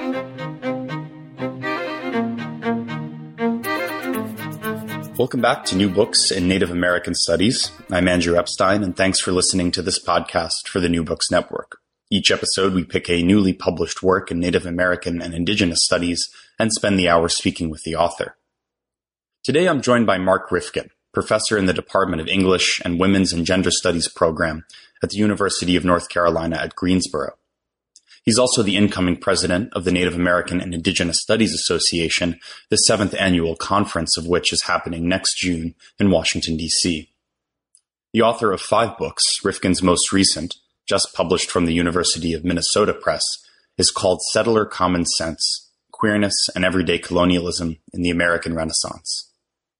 Welcome back to New Books in Native American Studies. I'm Andrew Epstein, and thanks for listening to this podcast for the New Books Network. Each episode, we pick a newly published work in Native American and Indigenous studies and spend the hour speaking with the author. Today, I'm joined by Mark Rifkin, professor in the Department of English and Women's and Gender Studies program at the University of North Carolina at Greensboro. He's also the incoming president of the Native American and Indigenous Studies Association, the 7th annual conference of which is happening next June in Washington, D.C. The author of 5 books, Rifkin's most recent, just published from the University of Minnesota Press, is called Settler Common Sense: Queerness and Everyday Colonialism in the American Renaissance.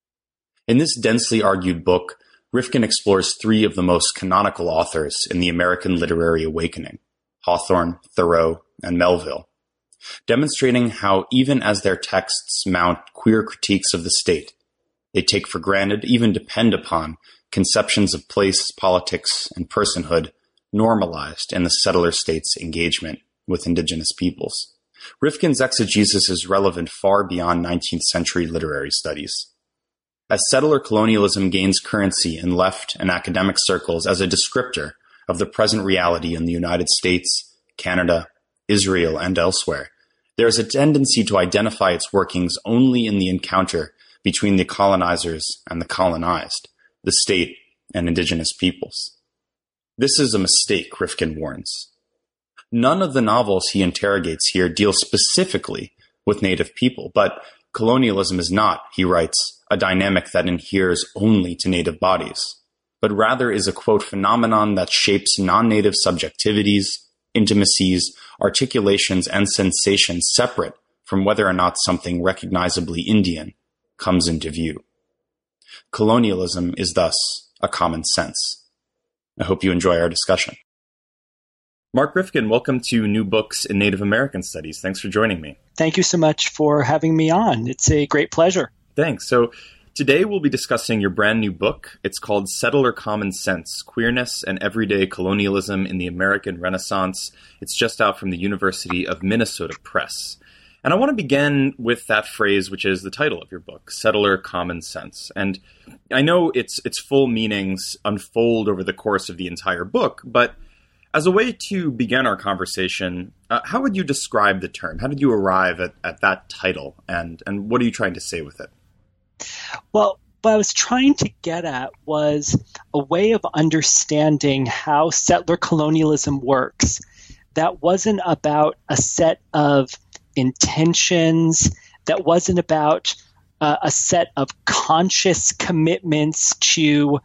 In this densely argued book, Rifkin explores 3 of the most canonical authors in the American literary awakening: Hawthorne, Thoreau, and Melville, demonstrating how even as their texts mount queer critiques of the state, they take for granted, even depend upon, conceptions of place, politics, and personhood normalized in the settler state's engagement with indigenous peoples. Rifkin's exegesis is relevant far beyond 19th century literary studies. As settler colonialism gains currency in left and academic circles as a descriptor of the present reality in the United States, Canada, Israel, and elsewhere, there is a tendency to identify its workings only in the encounter between the colonizers and the colonized, the state and indigenous peoples. This is a mistake, Rifkin warns. None of the novels he interrogates here deal specifically with Native people, but colonialism is not, he writes, a dynamic that adheres only to Native bodies, but rather is a, quote, phenomenon that shapes non-Native subjectivities, intimacies, articulations, and sensations separate from whether or not something recognizably Indian comes into view. Colonialism is thus a common sense. I hope you enjoy our discussion. Mark Rifkin, welcome to New Books in Native American Studies. Thanks for joining me. Thank you so much for having me on. It's a great pleasure. Thanks. So today we'll be discussing your brand new book. It's called Settler Common Sense: Queerness and Everyday Colonialism in the American Renaissance. It's just out from the University of Minnesota Press. And I want to begin with that phrase, which is the title of your book, Settler Common Sense. And I know its full meanings unfold over the course of the entire book, but as a way to begin our conversation, how would you describe the term? How did you arrive at that title, and what are you trying to say with it? Well, what I was trying to get at was a way of understanding how settler colonialism works that wasn't about a set of intentions, that wasn't about a set of conscious commitments to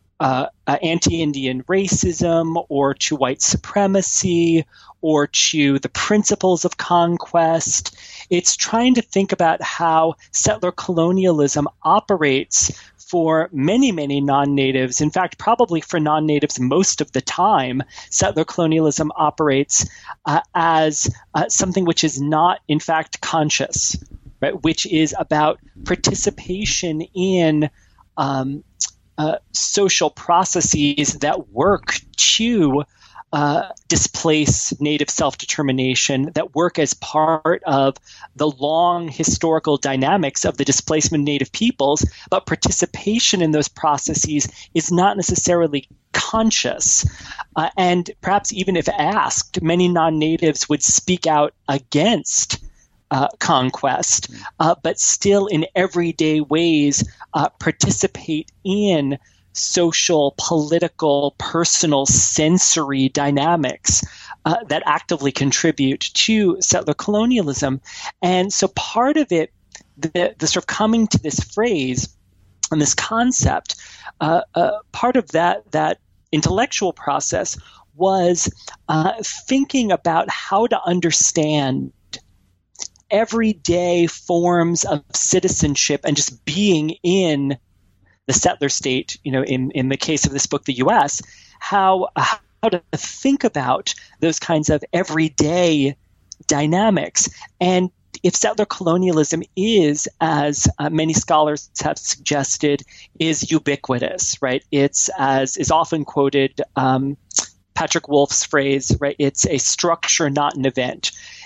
anti-Indian racism or to white supremacy or to the principles of conquest. It's trying to think about how settler colonialism operates for many, many non-natives. In fact, probably for non-natives most of the time, settler colonialism operates as something which is not, in fact, conscious, right? Which is about participation in social processes that work to displace Native self-determination, that work as part of the long historical dynamics of the displacement of Native peoples, but participation in those processes is not necessarily conscious. And perhaps even if asked, many non-Natives would speak out against conquest, but still in everyday ways participate in social, political, personal, sensory dynamics that actively contribute to settler colonialism. And so part of it, the sort of coming to this phrase and this concept, part of that intellectual process was thinking about how to understand everyday forms of citizenship and just being in the settler state, in the case of this book, the U.S., how to think about those kinds of everyday dynamics. And if settler colonialism is, as many scholars have suggested, is ubiquitous, right? It's, as is often quoted, Patrick Wolf's phrase, right? It's a structure, not an event.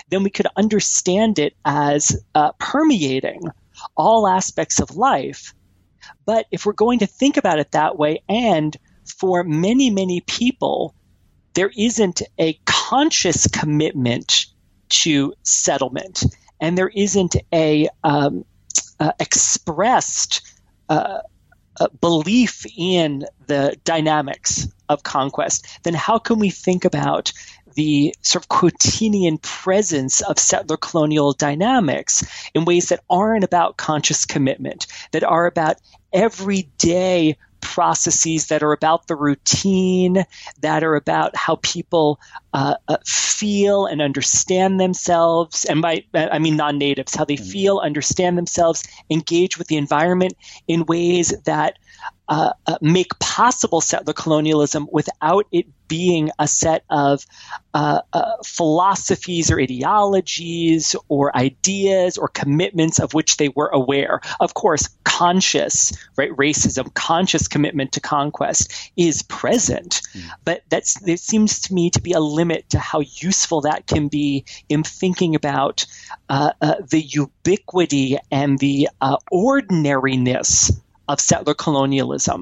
then we could understand it as permeating all aspects of life. But if we're going to think about it that way, and for many, many people, there isn't a conscious commitment to settlement, and there isn't a expressed belief in the dynamics of conquest, then how can we think about the sort of quotidian presence of settler colonial dynamics in ways that aren't about conscious commitment, that are about everyday processes, that are about the routine, that are about how people feel and understand themselves, and I mean non-natives, how they feel, understand themselves, engage with the environment in ways that make possible settler colonialism without it being a set of philosophies or ideologies or ideas or commitments of which they were aware. Of course, conscious, right, racism, conscious commitment to conquest is present, but there seems to me to be a limit to how useful that can be in thinking about the ubiquity and the ordinariness of settler colonialism.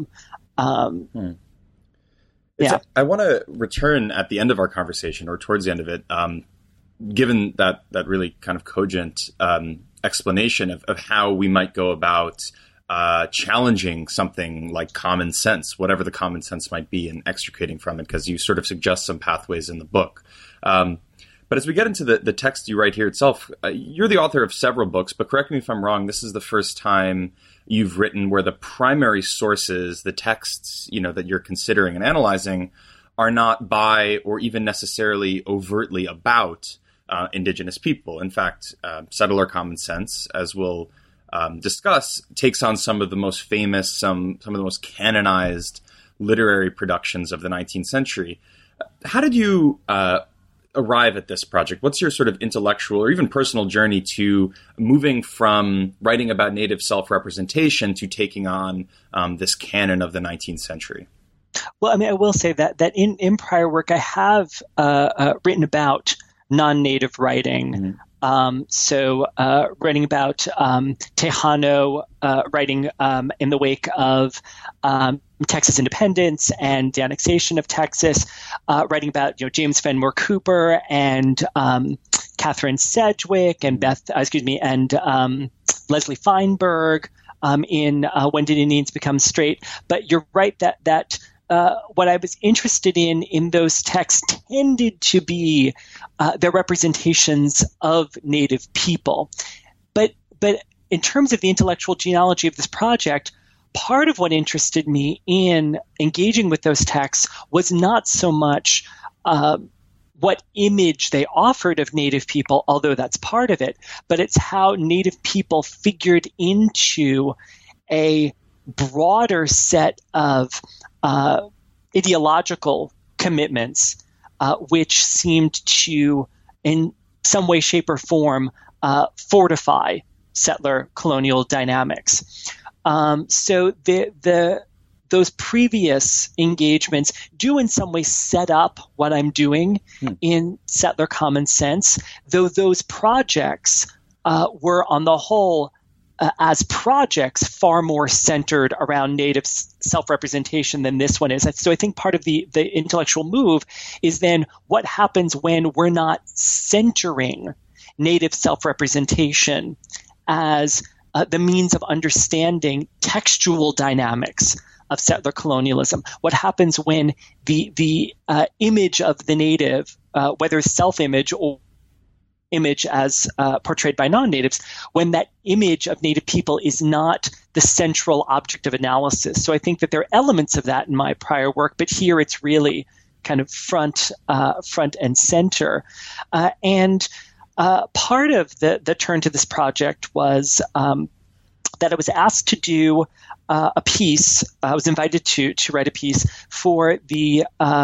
Yeah. I want to return at the end of our conversation, or towards the end of it, given that really kind of cogent explanation of how we might go about challenging something like common sense, whatever the common sense might be, and extricating from it, because you sort of suggest some pathways in the book. But as we get into the text you write here itself, you're the author of several books, but correct me if I'm wrong, this is the first time you've written where the primary sources, the texts, that you're considering and analyzing, are not by or even necessarily overtly about indigenous people. In fact, Settler Common Sense, as we'll discuss, takes on some of the most famous, some of the most canonized literary productions of the 19th century. How did you arrive at this project? What's your sort of intellectual or even personal journey to moving from writing about Native self-representation to taking on this canon of the 19th century? Well, I mean, I will say that in prior work, I have written about non-Native writing. Writing about Tejano, writing in the wake of Texas independence and the annexation of Texas, writing about James Fenimore Cooper and Catherine Sedgwick and Leslie Feinberg in When Did Indians Become Straight? But you're right that what I was interested in those texts tended to be their representations of Native people. But in terms of the intellectual genealogy of this project, part of what interested me in engaging with those texts was not so much what image they offered of Native people, although that's part of it, but it's how Native people figured into a broader set of ideological commitments, which seemed to, in some way, shape, or form, fortify settler colonial dynamics. So those previous engagements do in some way set up what I'm doing in Settler Common Sense, though those projects were on the whole, as projects, far more centered around Native self-representation than this one is. So I think part of the intellectual move is then what happens when we're not centering Native self-representation as the means of understanding textual dynamics of settler colonialism. What happens when the image of the Native, whether self-image or image as portrayed by non-natives, when that image of Native people is not the central object of analysis. So I think that there are elements of that in my prior work, but here it's really kind of front and center. And part of the turn to this project was that I was asked to do a piece. I was invited to write a piece for the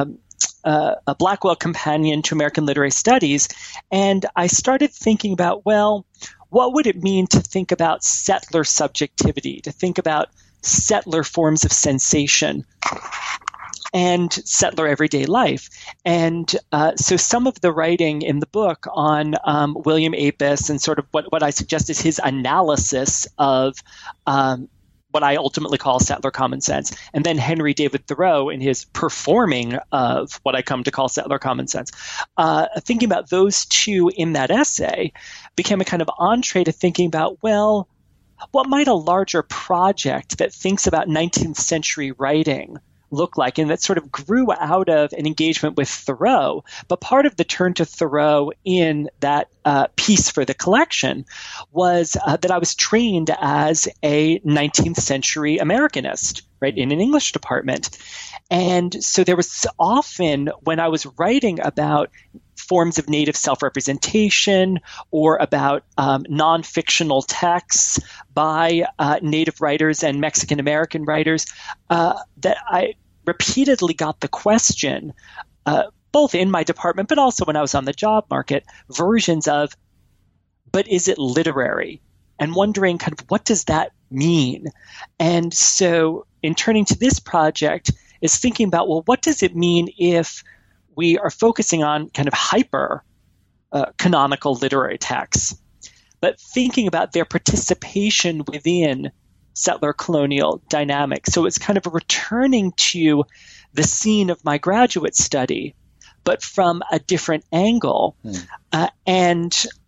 a Blackwell Companion to American Literary Studies, and I started thinking about, well, what would it mean to think about settler subjectivity, to think about settler forms of sensation? and settler everyday life. And so some of the writing in the book on William Apis and sort of what I suggest is his analysis of what I ultimately call settler common sense, and then Henry David Thoreau in his performing of what I come to call settler common sense. Thinking about those two in that essay became a kind of entree to thinking about, well, what might a larger project that thinks about 19th century writing look like? And that sort of grew out of an engagement with Thoreau. But part of the turn to Thoreau in that piece for the collection was that I was trained as a 19th century Americanist, right, in an English department. And so there was often when I was writing about forms of Native self-representation or about non-fictional texts by Native writers and Mexican-American writers, that I repeatedly got the question, both in my department but also when I was on the job market, versions of, but is it literary? And wondering kind of what does that mean? And so in turning to this project is thinking about, well, what does it mean if we are focusing on kind of hyper canonical literary texts, but thinking about their participation within settler colonial dynamics. So it's kind of a returning to the scene of my graduate study, but from a different angle. In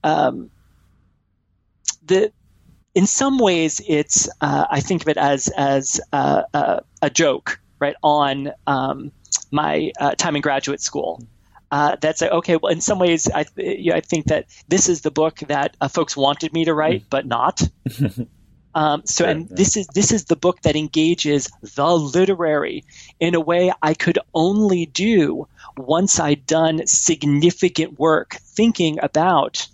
some ways, it's I think of it as a joke, right, on my time in graduate school. That's okay. Well, in some ways, I think that this is the book that folks wanted me to write, but not. This is the book that engages the literary in a way I could only do once I'd done significant work thinking about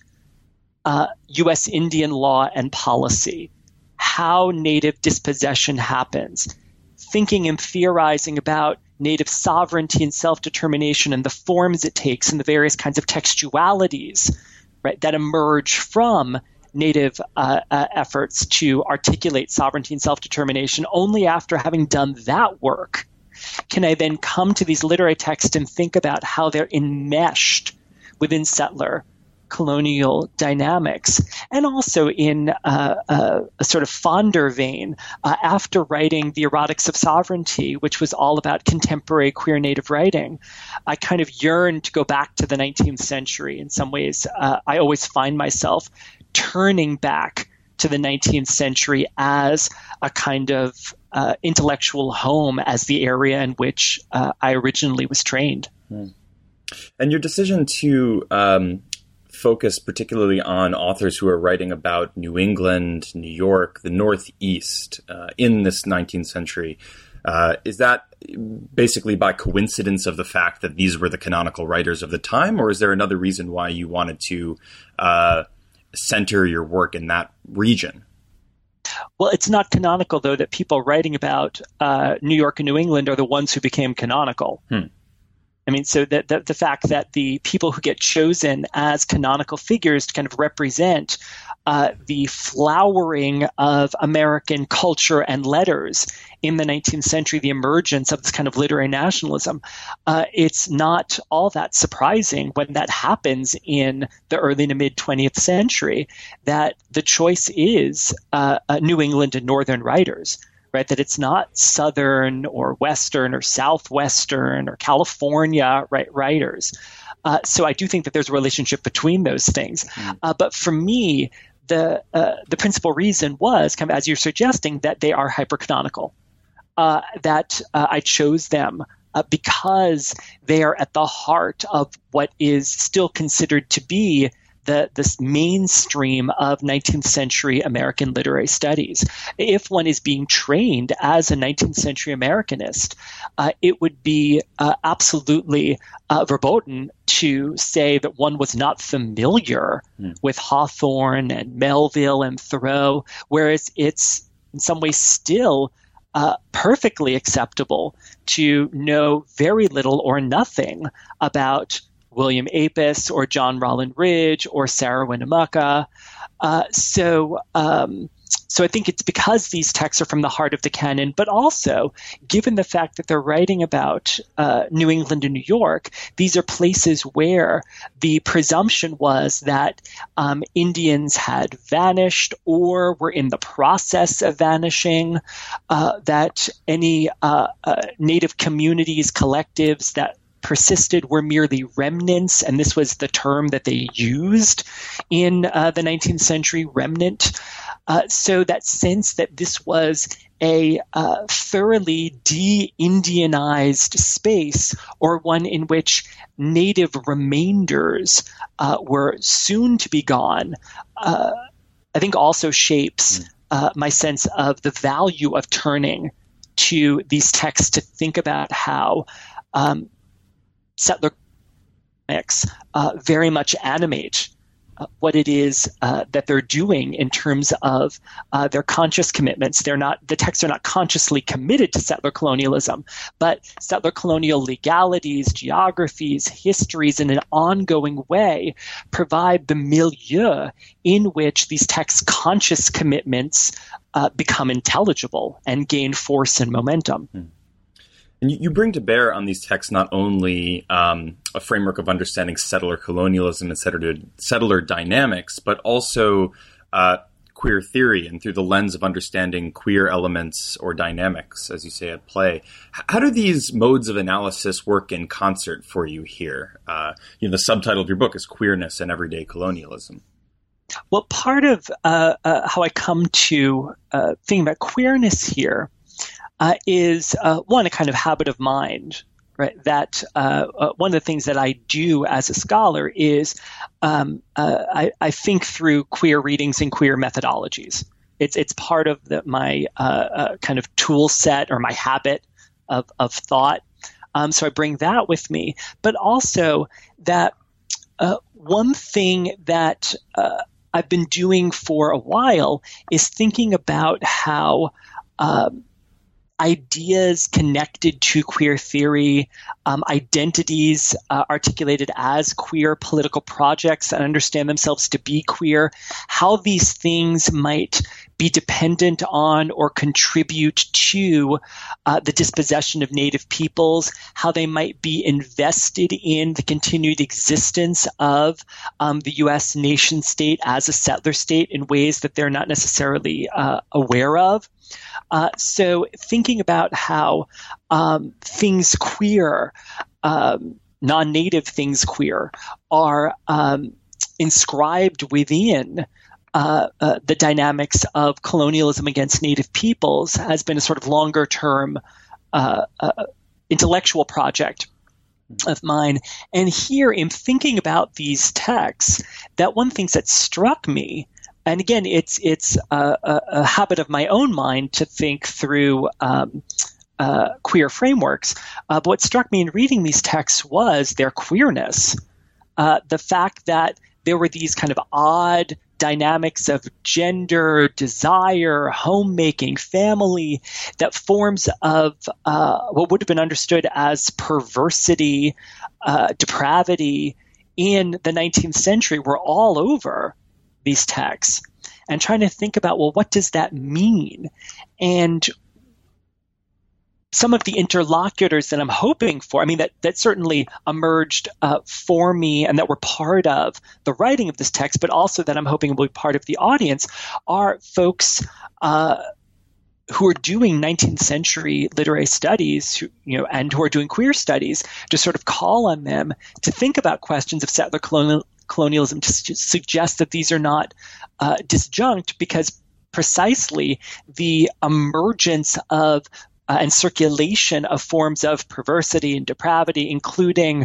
U.S. Indian law and policy, how Native dispossession happens, thinking and theorizing about Native sovereignty and self-determination and the forms it takes and the various kinds of textualities, right, that emerge from Native efforts to articulate sovereignty and self-determination. Only after having done that work can I then come to these literary texts and think about how they're enmeshed within settler colonial dynamics. And also in a sort of fonder vein, after writing The Erotics of Sovereignty, which was all about contemporary queer Native writing, I kind of yearned to go back to the 19th century. In some ways, I always find myself turning back to the 19th century as a kind of intellectual home, as the area in which I originally was trained. And your decision to focus particularly on authors who are writing about New England, New York, the Northeast in this 19th century, is that basically by coincidence of the fact that these were the canonical writers of the time, or is there another reason why you wanted to center your work in that region? Well, it's not canonical, though, that people writing about New York and New England are the ones who became canonical. I mean, so the fact that the people who get chosen as canonical figures to kind of represent the flowering of American culture and letters in the 19th century, the emergence of this kind of literary nationalism, it's not all that surprising when that happens in the early to mid 20th century that the choice is New England and Northern writers. Right, that it's not Southern or Western or Southwestern or California writers. So I do think that there's a relationship between those things. But for me, the principal reason was, kind of as you're suggesting, that they are hypercanonical. That I chose them because they are at the heart of what is still considered to be this mainstream of 19th century American literary studies. If one is being trained as a 19th century Americanist, it would be absolutely verboten to say that one was not familiar with Hawthorne and Melville and Thoreau, whereas it's in some ways still perfectly acceptable to know very little or nothing about William Apis or John Rollin Ridge or Sarah Winnemucca. So So I think it's because these texts are from the heart of the canon, but also given the fact that they're writing about New England and New York, these are places where the presumption was that Indians had vanished or were in the process of vanishing, that any native communities, collectives that persisted were merely remnants, and this was the term that they used in the 19th century, remnant. So that sense that this was a thoroughly de-Indianized space, or one in which native remainders were soon to be gone, I think also shapes my sense of the value of turning to these texts to think about how settler economics very much animate what it is that they're doing in terms of their conscious commitments. The texts are not consciously committed to settler colonialism, but settler colonial legalities, geographies, histories in an ongoing way provide the milieu in which these texts' conscious commitments become intelligible and gain force and momentum. And you bring to bear on these texts not only a framework of understanding settler colonialism and settler dynamics, but also queer theory, and through the lens of understanding queer elements or dynamics, as you say, at play. How do these modes of analysis work in concert for you here? The subtitle of your book is Queerness and Everyday Colonialism. Well, part of how I come to thinking about queerness here is one, a kind of habit of mind, right? That one of the things that I do as a scholar is I think through queer readings and queer methodologies. It's part of my kind of tool set or my habit of thought. So I bring that with me, but also that one thing that I've been doing for a while is thinking about how ideas connected to queer theory, identities articulated as queer political projects and understand themselves to be queer, how these things might be dependent on or contribute to the dispossession of Native peoples, how they might be invested in the continued existence of the U.S. nation state as a settler state in ways that they're not necessarily aware of. So thinking about how things queer, non-native things queer, are inscribed within the dynamics of colonialism against Native peoples has been a sort of longer-term intellectual project of mine. And here, in thinking about these texts, that one thing that struck me, and again, it's a habit of my own mind to think through queer frameworks. But what struck me in reading these texts was their queerness, the fact that there were these kind of odd dynamics of gender, desire, homemaking, family, that forms of what would have been understood as perversity, depravity in the 19th century were all over these texts, and trying to think about, well, what does that mean? And some of the interlocutors that I'm hoping for, I mean, that certainly emerged for me and that were part of the writing of this text, but also that I'm hoping will be part of the audience, are folks who are doing 19th century literary studies, and who are doing queer studies, to sort of call on them to think about questions of settler colonialism, to suggest that these are not disjunct, because precisely the emergence of and circulation of forms of perversity and depravity, including,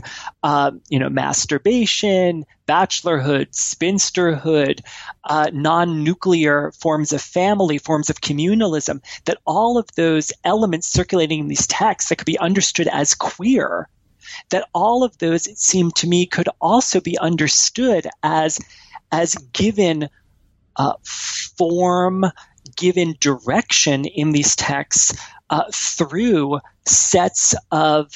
masturbation, bachelorhood, spinsterhood, non-nuclear forms of family, forms of communalism, that all of those elements circulating in these texts that could be understood as queer, that all of those, it seemed to me, could also be understood as given form, given direction in these texts through sets of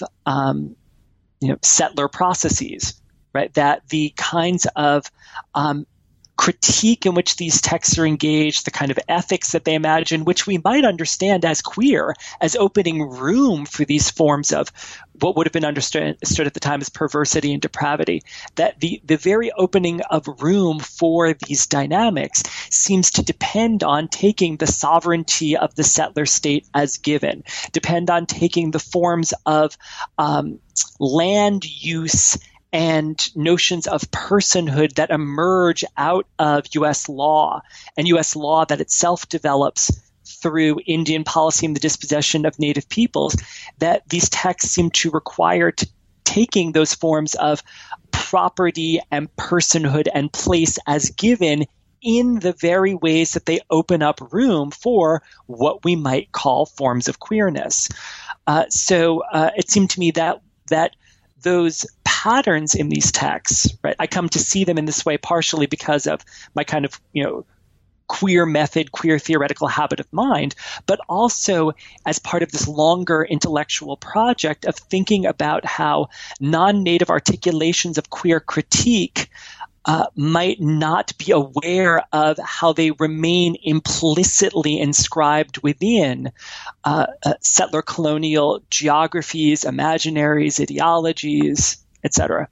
settler processes, right? That the kinds of critique in which these texts are engaged, the kind of ethics that they imagine, which we might understand as queer, as opening room for these forms of what would have been understood at the time as perversity and depravity, that the very opening of room for these dynamics seems to depend on taking the sovereignty of the settler state as given, depend on taking the forms of land use and notions of personhood that emerge out of U.S. law, and U.S. law that itself develops through Indian policy and the dispossession of Native peoples, that these texts seem to require taking those forms of property and personhood and place as given in the very ways that they open up room for what we might call forms of queerness. So it seemed to me that those patterns in these texts, right? I come to see them in this way partially because of my kind of, queer method, queer theoretical habit of mind, but also as part of this longer intellectual project of thinking about how non-native articulations of queer critique might not be aware of how they remain implicitly inscribed within settler colonial geographies, imaginaries, ideologies, etc.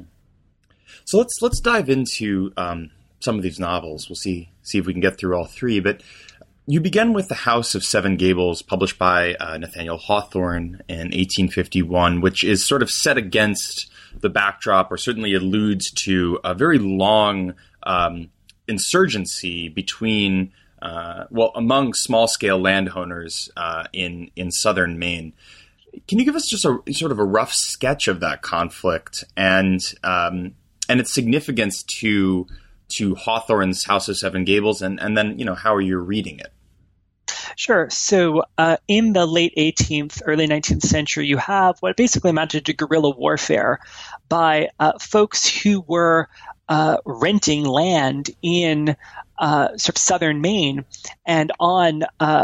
So let's dive into some of these novels. We'll see if we can get through all three. But you begin with The House of Seven Gables, published by Nathaniel Hawthorne in 1851, which is sort of set against the backdrop, or certainly alludes to a very long insurgency between, among small-scale landowners in southern Maine. Can you give us just a sort of a rough sketch of that conflict and its significance to Hawthorne's House of Seven Gables, and then how are you reading it? Sure. So in the late 18th, early 19th century, you have what basically amounted to guerrilla warfare by folks who were renting land in sort of southern Maine and on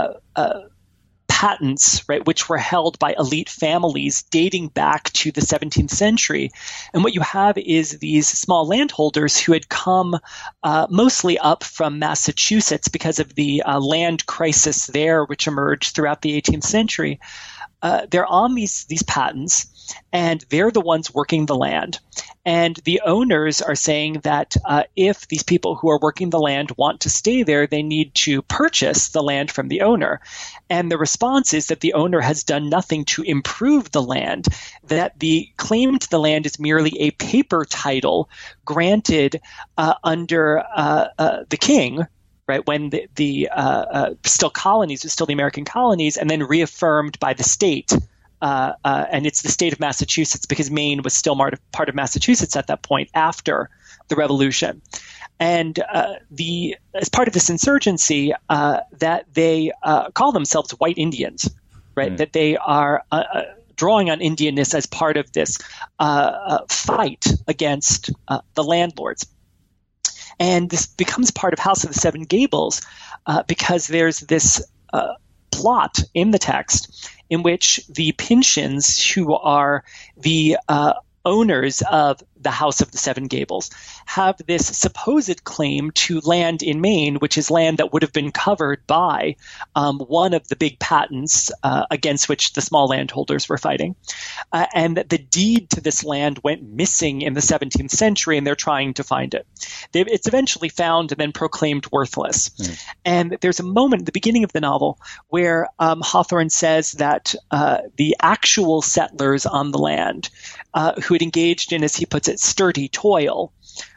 patents, right, which were held by elite families dating back to the 17th century. And what you have is these small landholders who had come mostly up from Massachusetts because of the land crisis there, which emerged throughout the 18th century. They're on these patents, and they're the ones working the land. And the owners are saying that if these people who are working the land want to stay there, they need to purchase the land from the owner. And the response is that the owner has done nothing to improve the land, that the claim to the land is merely a paper title granted under the king, right, when the still colonies, still the American colonies, and then reaffirmed by the state. And it's the state of Massachusetts, because Maine was still part of Massachusetts at that point after the Revolution. And as part of this insurgency, that they call themselves white Indians, right? That they are drawing on Indianness as part of this fight against the landlords. And this becomes part of House of the Seven Gables because there's this plot in the text in which the Pynchons, who are the owners of the House of the Seven Gables, have this supposed claim to land in Maine, which is land that would have been covered by one of the big patents against which the small landholders were fighting. And that the deed to this land went missing in the 17th century, and they're trying to find it. It's eventually found and then proclaimed worthless. And there's a moment at the beginning of the novel where Hawthorne says that the actual settlers on the land who had engaged in, as he puts it, sturdy toil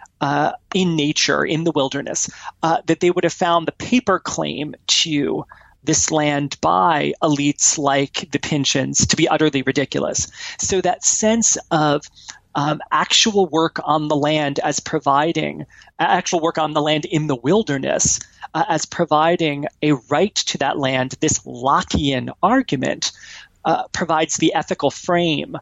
in nature, in the wilderness, that they would have found the paper claim to this land by elites like the Pynchons to be utterly ridiculous. So that sense of actual work on the land as providing actual work on the land in the wilderness as providing a right to that land, this Lockean argument provides the ethical frame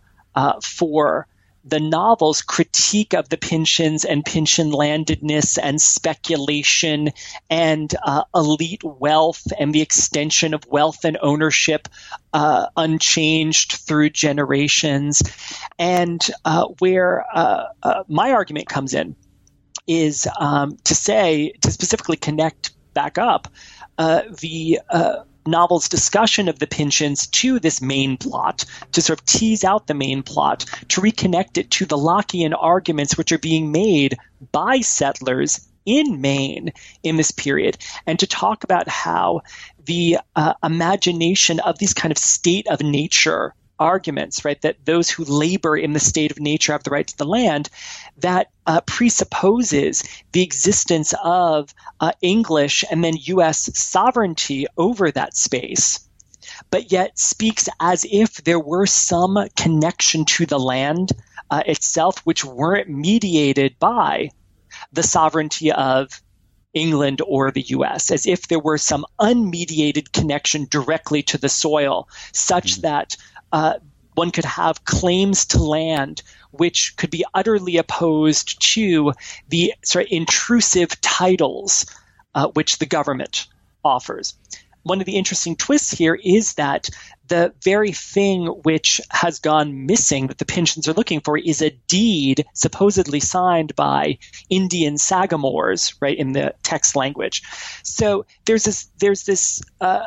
for the novel's critique of the Pynchons and Pynchon landedness and speculation and elite wealth and the extension of wealth and ownership unchanged through generations. And where my argument comes in is to specifically connect back up the novel's discussion of the Pynchons to this main plot, to sort of tease out the main plot, to reconnect it to the Lockean arguments which are being made by settlers in Maine in this period, and to talk about how the imagination of these kind of state of nature arguments, right, that those who labor in the state of nature have the right to the land, that presupposes the existence of English and then U.S. sovereignty over that space, but yet speaks as if there were some connection to the land itself which weren't mediated by the sovereignty of England or the U.S., as if there were some unmediated connection directly to the soil, such that one could have claims to land which could be utterly opposed to the sort of intrusive titles which the government offers. One of the interesting twists here is that the very thing which has gone missing that the Pynchons are looking for is a deed supposedly signed by Indian sagamores, right, in the text language. So there's this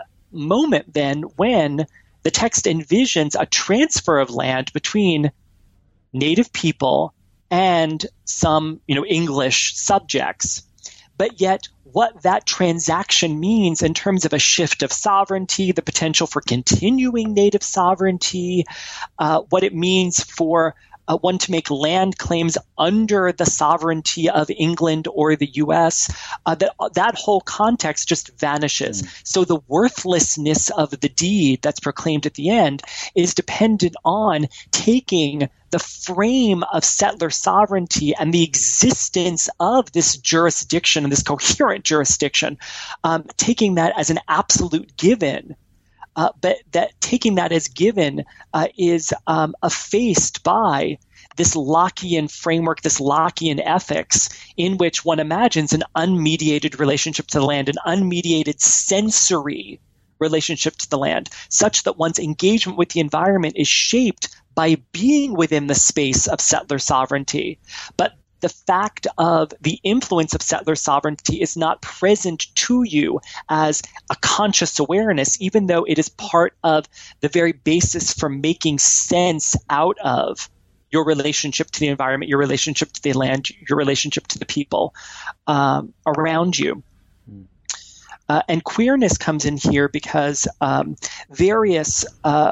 moment then when the text envisions a transfer of land between native people and some, English subjects. But yet what that transaction means in terms of a shift of sovereignty, the potential for continuing native sovereignty, what it means for one to make land claims under the sovereignty of England or the U.S., that whole context just vanishes. So the worthlessness of the deed that's proclaimed at the end is dependent on taking the frame of settler sovereignty and the existence of this jurisdiction and this coherent jurisdiction, taking that as an absolute given. But that taking that as given is effaced by this Lockean framework, this Lockean ethics, in which one imagines an unmediated relationship to the land, an unmediated sensory relationship to the land, such that one's engagement with the environment is shaped by being within the space of settler sovereignty. But the fact of the influence of settler sovereignty is not present to you as a conscious awareness, even though it is part of the very basis for making sense out of your relationship to the environment, your relationship to the land, your relationship to the people around you. And queerness comes in here because various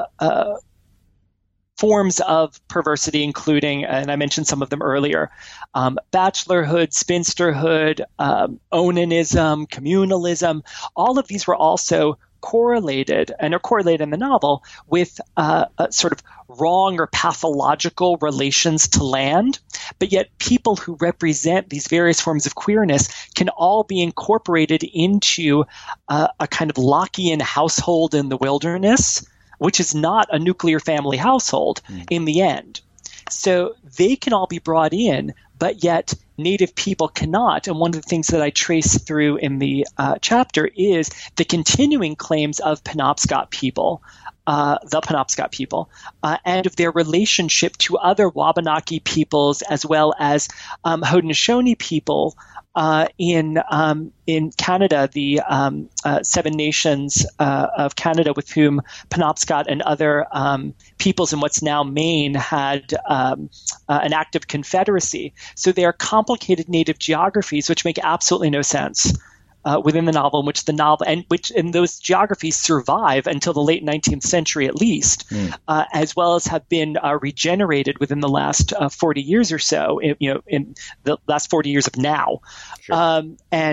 forms of perversity, including, and I mentioned some of them earlier, bachelorhood, spinsterhood, onanism, communalism, all of these were also correlated, and are correlated in the novel, with sort of wrong or pathological relations to land. But yet people who represent these various forms of queerness can all be incorporated into a kind of Lockean household in the wilderness, which is not a nuclear family household in the end. So they can all be brought in, but yet Native people cannot. And one of the things that I trace through in the chapter is the continuing claims of Penobscot people, and of their relationship to other Wabanaki peoples, as well as Haudenosaunee people in Canada, the Seven Nations of Canada, with whom Penobscot and other peoples in what's now Maine had an active confederacy. So they are complicated native geographies which make absolutely no sense within the novel, in which those geographies survive until the late 19th century at least, as well as have been regenerated within the last 40 years or so, in the last 40 years of now. Sure.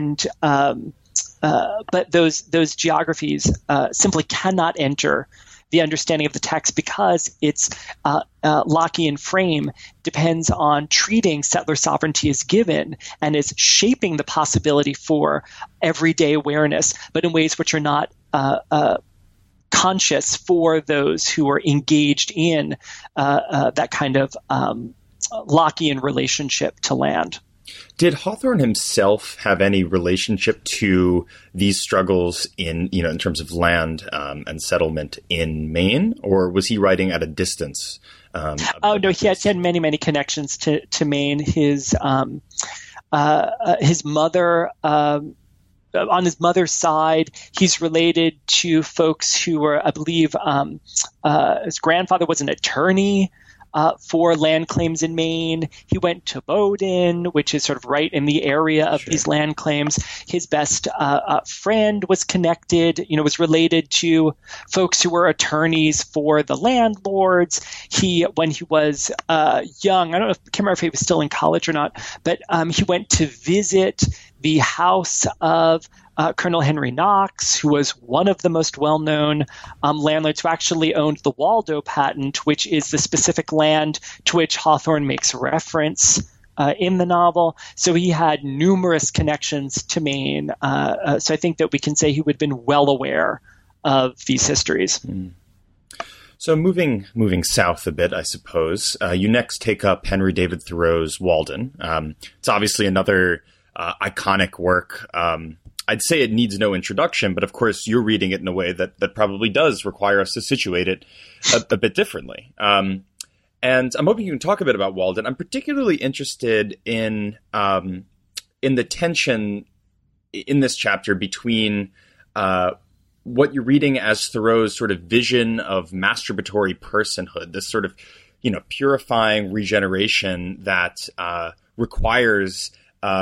But those geographies simply cannot enter the understanding of the text because its Lockean frame depends on treating settler sovereignty as given and is shaping the possibility for everyday awareness, but in ways which are not conscious for those who are engaged in that kind of Lockean relationship to land. Did Hawthorne himself have any relationship to these struggles in terms of land and settlement in Maine, or was he writing at a distance? No, he had many, many connections to Maine. His his mother. On his mother's side, he's related to folks who were, I believe, his grandfather was an attorney for land claims in Maine. He went to Bowdoin, which is sort of right in the area of these land claims. His best friend was connected, was related to folks who were attorneys for the landlords. When he was young, I can't remember if he was still in college or not, but he went to visit the house of Colonel Henry Knox, who was one of the most well-known landlords who actually owned the Waldo patent, which is the specific land to which Hawthorne makes reference in the novel. So he had numerous connections to Maine. So I think that we can say he would have been well aware of these histories. Mm. So moving south a bit, I suppose, you next take up Henry David Thoreau's Walden. It's obviously another iconic work. I'd say it needs no introduction, but of course you're reading it in a way that probably does require us to situate it a bit differently. And I'm hoping you can talk a bit about Walden. I'm particularly interested in the tension in this chapter between what you're reading as Thoreau's sort of vision of masturbatory personhood, this sort of, purifying regeneration that requires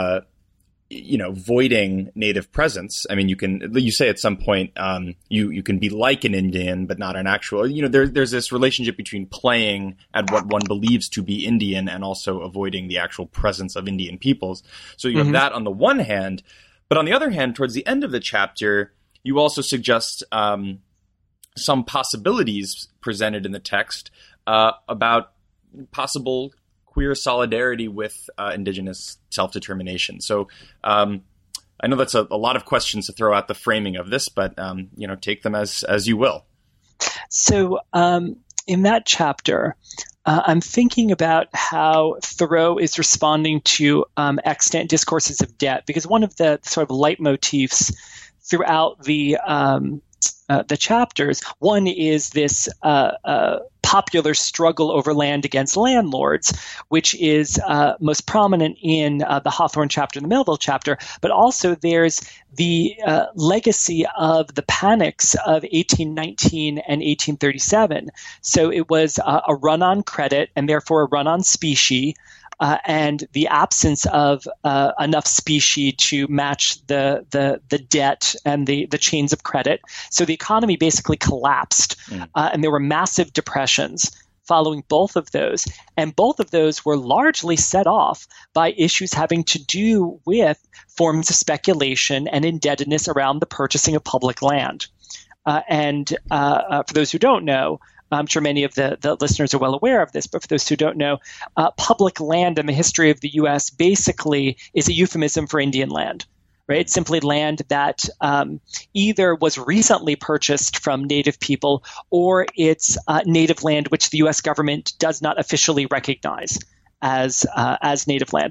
voiding native presence. I mean, you say at some point, you can be like an Indian, but not an actual, there's this relationship between playing at what one believes to be Indian and also avoiding the actual presence of Indian peoples. So you have that on the one hand, but on the other hand, towards the end of the chapter, you also suggest, some possibilities presented in the text, about possible queer solidarity with indigenous self-determination. So I know that's a lot of questions to throw out the framing of this, but take them as you will. So in that chapter, I'm thinking about how Thoreau is responding to extant discourses of debt, because one of the sort of leitmotifs throughout the chapters, one is this popular struggle over land against landlords, which is most prominent in the Hawthorne chapter and the Melville chapter, but also there's the legacy of the panics of 1819 and 1837. So it was a run on credit and therefore a run on specie. And the absence of enough specie to match the debt and the chains of credit. So the economy basically collapsed, and there were massive depressions following both of those. And both of those were largely set off by issues having to do with forms of speculation and indebtedness around the purchasing of public land. And for those who don't know, I'm sure many of the listeners are well aware of this, but for those who don't know, public land in the history of the U.S. basically is a euphemism for Indian land, right? It's simply land that either was recently purchased from Native people or it's native land which the U.S. government does not officially recognize as native land.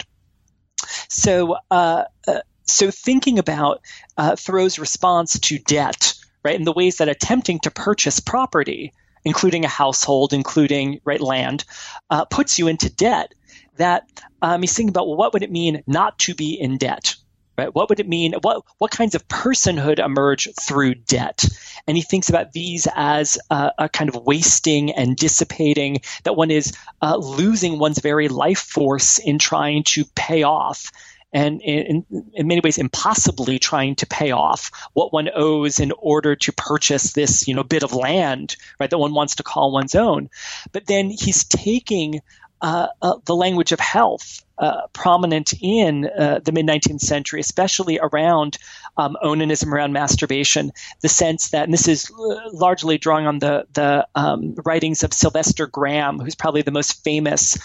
So thinking about Thoreau's response to debt, right, and the ways that attempting to purchase property, including a household, including land, puts you into debt, that he's thinking about, well, what would it mean not to be in debt? Right? What would it mean? What kinds of personhood emerge through debt? And he thinks about these as a kind of wasting and dissipating, that one is losing one's very life force in trying to pay off, and in many ways impossibly trying to pay off what one owes in order to purchase this bit of land, right, that one wants to call one's own. But then he's taking the language of health, prominent in the mid-19th century, especially around onanism, around masturbation, the sense that, and this is largely drawing on the writings of Sylvester Graham, who's probably the most famous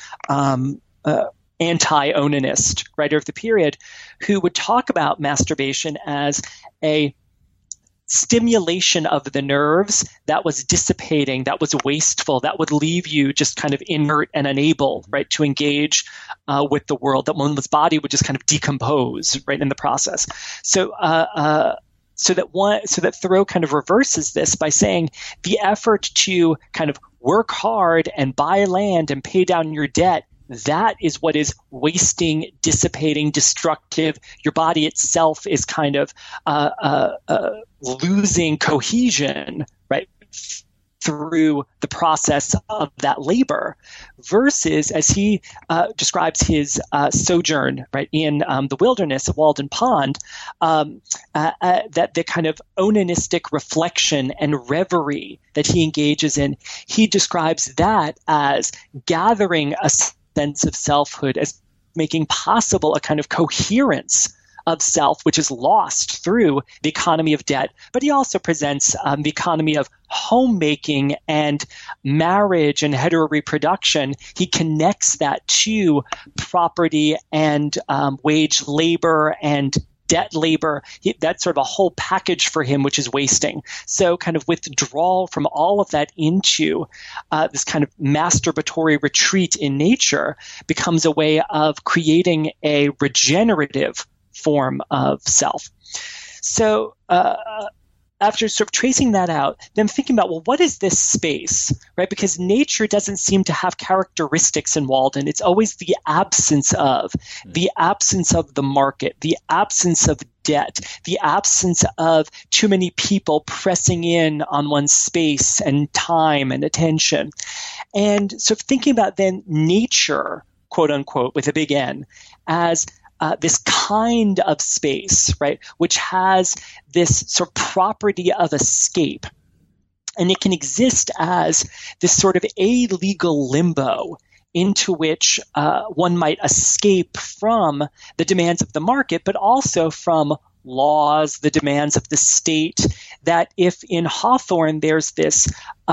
anti-onanist writer of the period, who would talk about masturbation as a stimulation of the nerves that was dissipating, that was wasteful, that would leave you just kind of inert and unable, right, to engage with the world, that one's body would just kind of decompose, right, in the process. So that Thoreau kind of reverses this by saying the effort to kind of work hard and buy land and pay down your debt, that is what is wasting, dissipating, destructive. Your body itself is kind of losing cohesion, right, through the process of that labor, versus, as he describes his sojourn, right, in the wilderness of Walden Pond, that the kind of onanistic reflection and reverie that he engages in, he describes that as gathering a sense of selfhood, as making possible a kind of coherence of self, which is lost through the economy of debt. But he also presents the economy of homemaking and marriage and heteroreproduction. He connects that to property and wage labor and debt labor. That's sort of a whole package for him, which is wasting. So kind of withdrawal from all of that into this kind of masturbatory retreat in nature becomes a way of creating a regenerative form of self. So after sort of tracing that out, then thinking about, well, what is this space, right? Because nature doesn't seem to have characteristics in Walden. It's always the absence of the market, the absence of debt, the absence of too many people pressing in on one's space and time and attention. And so thinking about then nature, quote unquote, with a big N, as this kind of space, right, which has this sort of property of escape. And it can exist as this sort of alegal limbo into which one might escape from the demands of the market, but also from laws, the demands of the state, that if in Hawthorne there's this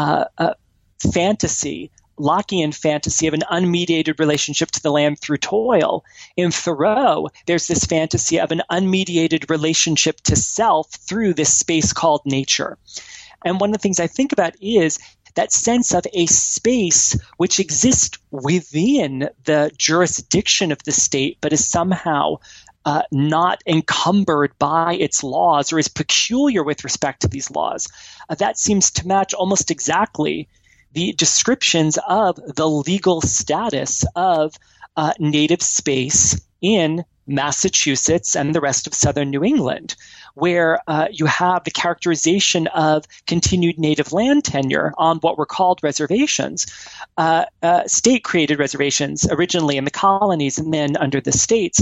fantasy, Lockean fantasy of an unmediated relationship to the land through toil. In Thoreau, there's this fantasy of an unmediated relationship to self through this space called nature. And one of the things I think about is that sense of a space which exists within the jurisdiction of the state, but is somehow not encumbered by its laws or is peculiar with respect to these laws. That seems to match almost exactly the descriptions of the legal status of native space in Massachusetts and the rest of southern New England, where you have the characterization of continued native land tenure on what were called reservations, state-created reservations originally in the colonies and then under the states,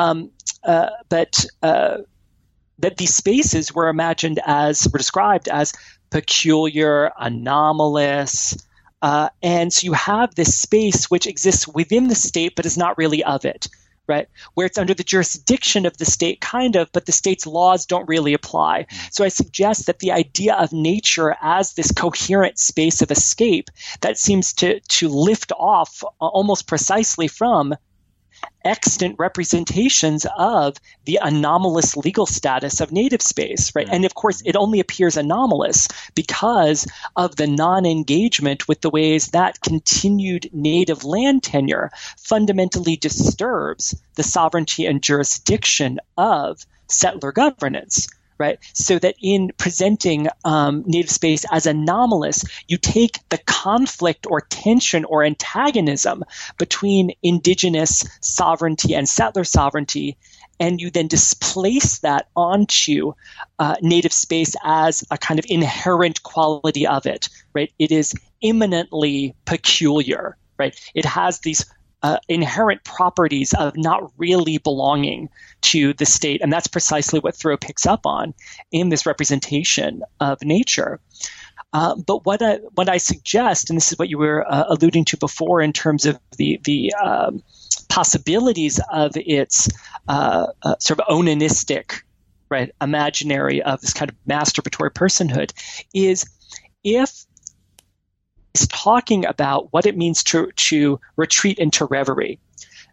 but that these spaces were described as peculiar, anomalous, and so you have this space which exists within the state but is not really of it, right? Where it's under the jurisdiction of the state, kind of, but the state's laws don't really apply. So I suggest that the idea of nature as this coherent space of escape that seems to lift off almost precisely from extant representations of the anomalous legal status of native space, right? And of course, it only appears anomalous because of the non-engagement with the ways that continued native land tenure fundamentally disturbs the sovereignty and jurisdiction of settler governance. Right? So that in presenting native space as anomalous, you take the conflict or tension or antagonism between indigenous sovereignty and settler sovereignty, and you then displace that onto native space as a kind of inherent quality of it. Right? It is imminently peculiar. Right? It has these inherent properties of not really belonging to the state. And that's precisely what Thoreau picks up on in this representation of nature. But what I suggest, and this is what you were alluding to before in terms of the possibilities of its sort of onanistic, right, imaginary of this kind of masturbatory personhood, is if is talking about what it means to retreat into reverie.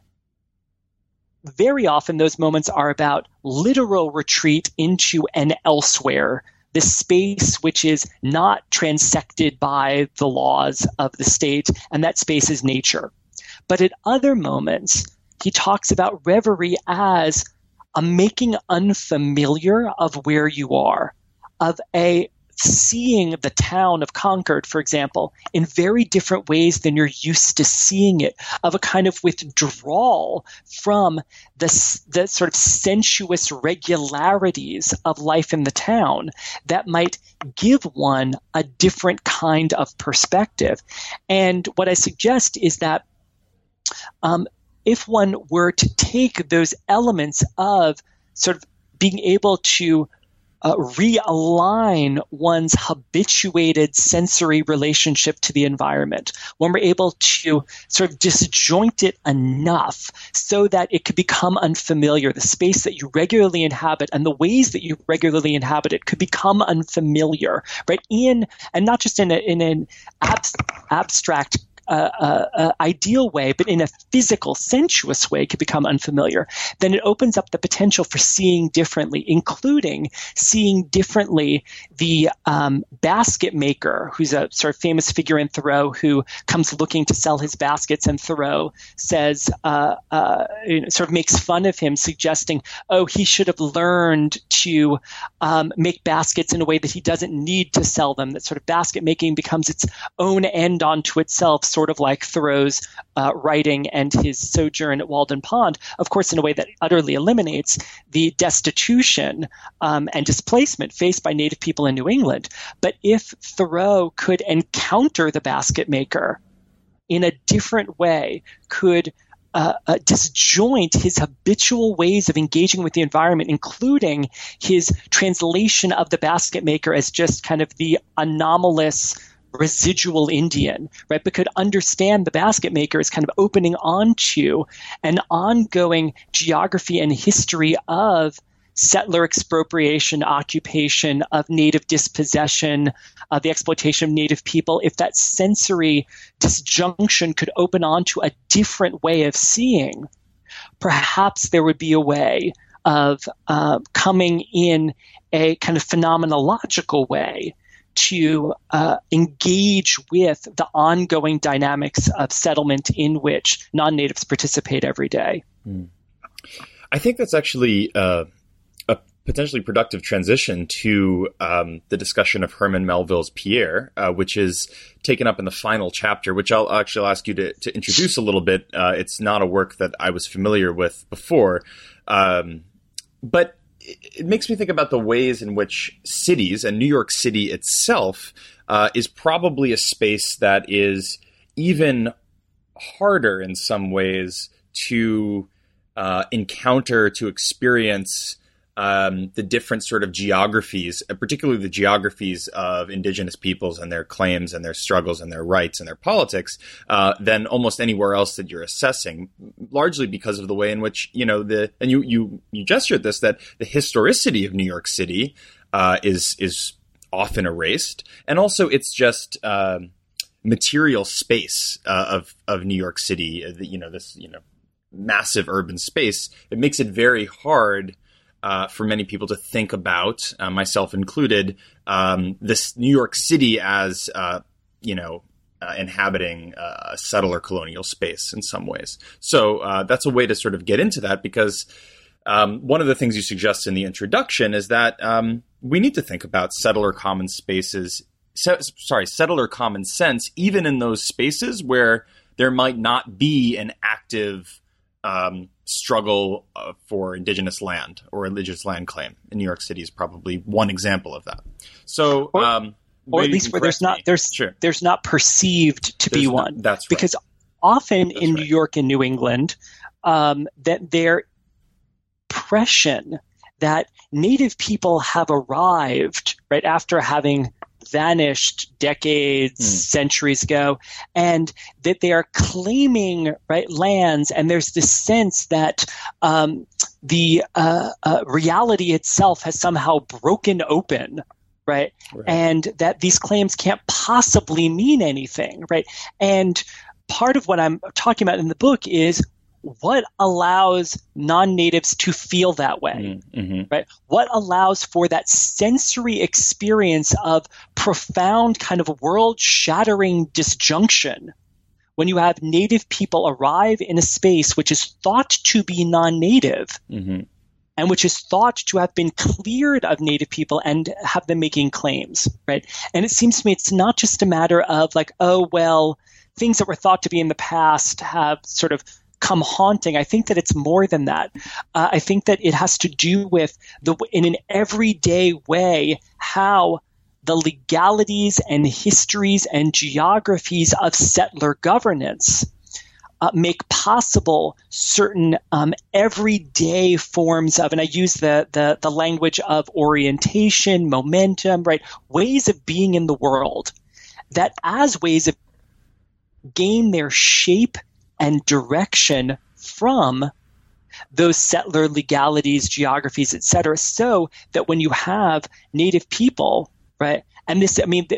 Very often those moments are about literal retreat into an elsewhere, this space which is not transected by the laws of the state, and that space is nature. But at other moments, he talks about reverie as a making unfamiliar of where you are, of a seeing the town of Concord, for example, in very different ways than you're used to seeing it, of a kind of withdrawal from the sort of sensuous regularities of life in the town that might give one a different kind of perspective. And what I suggest is that if one were to take those elements of sort of being able to realign one's habituated sensory relationship to the environment, when we're able to sort of disjoint it enough so that it could become unfamiliar, the space that you regularly inhabit and the ways that you regularly inhabit it could become unfamiliar, right? And not just in an abstract ideal way, but in a physical, sensuous way could become unfamiliar, then it opens up the potential for seeing differently, including seeing differently the basket maker, who's a sort of famous figure in Thoreau, who comes looking to sell his baskets, and Thoreau says, sort of makes fun of him, suggesting, oh, he should have learned to make baskets in a way that he doesn't need to sell them, that sort of basket making becomes its own end unto itself, sort of like Thoreau's writing and his sojourn at Walden Pond, of course, in a way that utterly eliminates the destitution and displacement faced by Native people in New England. But if Thoreau could encounter the basket maker in a different way, could disjoint his habitual ways of engaging with the environment, including his translation of the basket maker as just kind of the anomalous residual Indian, right, but could understand the basket maker as kind of opening onto an ongoing geography and history of settler expropriation, occupation, of native dispossession, the exploitation of native people. If that sensory disjunction could open onto a different way of seeing, perhaps there would be a way of coming in a kind of phenomenological way to engage with the ongoing dynamics of settlement in which non-natives participate every day. I think that's actually a potentially productive transition to the discussion of Herman Melville's Pierre, which is taken up in the final chapter, which I'll actually ask you to introduce a little bit. It's not a work that I was familiar with before, but it makes me think about the ways in which cities, and New York City itself, is probably a space that is even harder in some ways to encounter, to experience the different sort of geographies, particularly the geographies of indigenous peoples and their claims and their struggles and their rights and their politics, than almost anywhere else that you're assessing, largely because of the way in which, and you gestured this, that the historicity of New York City is often erased. And also it's just material space of New York City, this massive urban space. It makes it very hard for many people to think about, myself included, this New York City as, inhabiting a settler colonial space in some ways. So that's a way to sort of get into that, because one of the things you suggest in the introduction is that we need to think about settler common spaces, settler common sense, even in those spaces where there might not be an active struggle for indigenous land or indigenous land claim. In New York City is probably one example of that. So, or at least where there's not perceived to be one. That's right. Because often in New York and New England, that their impression that Native people have arrived right after having vanished decades, centuries ago, and that they are claiming lands, and there's this sense that the reality itself has somehow broken open, right? And that these claims can't possibly mean anything, right? And part of what I'm talking about in the book is what allows non-natives to feel that way, right? What allows for that sensory experience of profound kind of world-shattering disjunction when you have native people arrive in a space which is thought to be non-native, and which is thought to have been cleared of Native people and have them making claims, right? And it seems to me it's not just a matter of like, oh, well, things that were thought to be in the past have sort of come haunting. I think that it's more than that. I think that it has to do with in an everyday way, how the legalities and histories and geographies of settler governance make possible certain everyday forms of, and I use the language of orientation, momentum, right? Ways of being in the world that as ways of gain their shape and direction from those settler legalities, geographies, et cetera, so that when you have Native people, right? And this, I mean,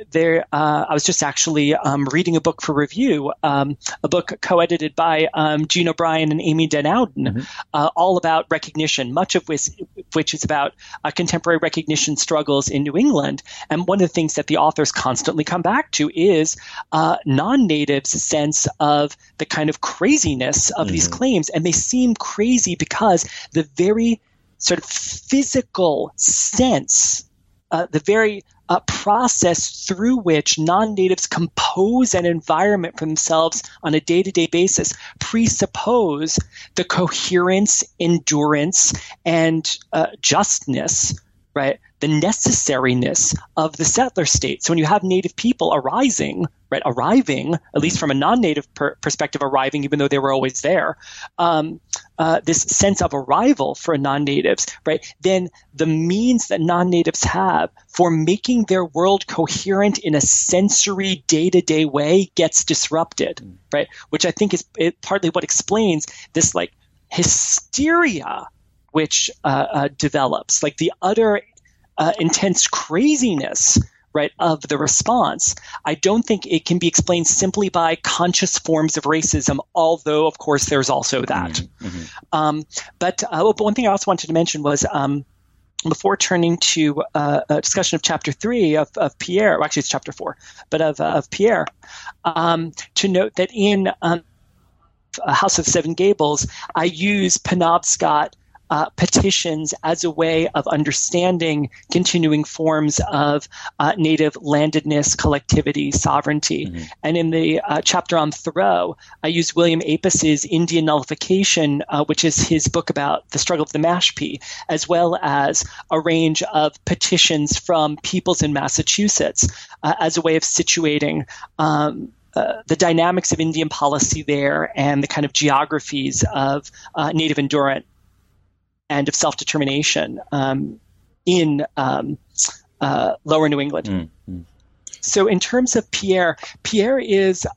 I was just actually reading a book for review, a book co-edited by Jean O'Brien and Amy Den Ouden, all about recognition, much of which is about contemporary recognition struggles in New England. And one of the things that the authors constantly come back to is non-natives' sense of the kind of craziness of these claims. And they seem crazy because the very sort of physical sense, the very process through which non-natives compose an environment for themselves on a day-to-day basis presuppose the coherence, endurance, and justness, right? The necessariness of the settler state. So when you have Native people arriving, at least from a non-Native perspective, arriving, even though they were always there, this sense of arrival for non-Natives, right? Then the means that non-Natives have for making their world coherent in a sensory day-to-day way gets disrupted, right? Which I think is partly what explains this like hysteria which develops, like the utter intense craziness, right, of the response. I don't think it can be explained simply by conscious forms of racism, although, of course, there's also that. But one thing I also wanted to mention was before turning to a discussion of Chapter 3 of Pierre, well, actually it's Chapter 4, but of Pierre, to note that in House of Seven Gables, I use Penobscot petitions as a way of understanding continuing forms of Native landedness, collectivity, sovereignty. And in the chapter on Thoreau, I use William Apis's Indian Nullification, which is his book about the struggle of the Mashpee, as well as a range of petitions from peoples in Massachusetts as a way of situating the dynamics of Indian policy there and the kind of geographies of Native endurance and of self-determination in lower New England. So in terms of Pierre is,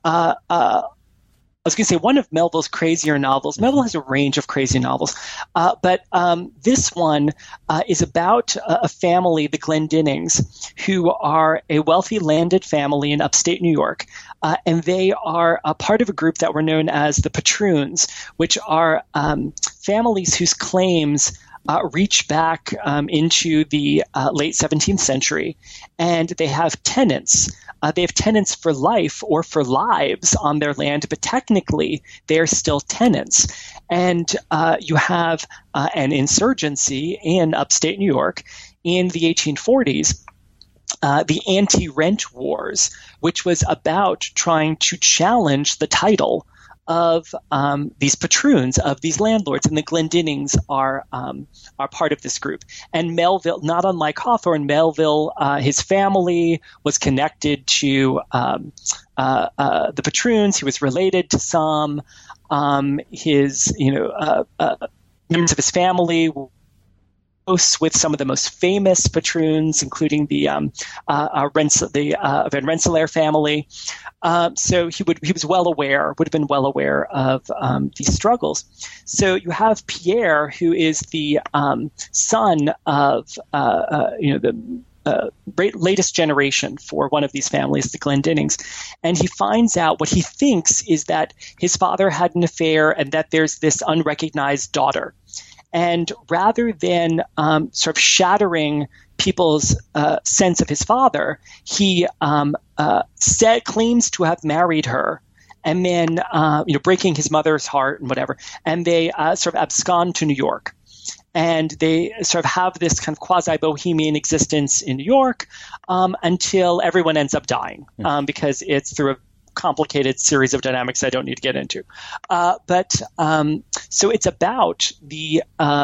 I was going to say, one of Melville's crazier novels. Melville has a range of crazy novels, but this one is about a family, the Glendinnings, who are a wealthy landed family in upstate New York, and they are a part of a group that were known as the Patroons, which are families whose claims reach back into the late 17th century, and they have tenants. They have tenants for life or for lives on their land, but technically they're still tenants. And you have an insurgency in upstate New York in the 1840s, the anti-rent wars, which was about trying to challenge the title of these patroons, of these landlords, and the Glendinnings are part of this group. And Melville, not unlike Hawthorne, Melville, his family was connected to the patroons. He was related to some. His, members of his family with some of the most famous patroons, including the Van Rensselaer family. So he was would have been well aware of these struggles. So you have Pierre, who is the son of the latest generation for one of these families, the Glendinnings, and he finds out what he thinks is that his father had an affair and that there's this unrecognized daughter. And rather than sort of shattering people's sense of his father, he claims to have married her, and then breaking his mother's heart and whatever. And they sort of abscond to New York. and they sort of have this kind of quasi-bohemian existence in New York until everyone ends up dying because it's through a complicated series of dynamics I don't need to get into. So it's about the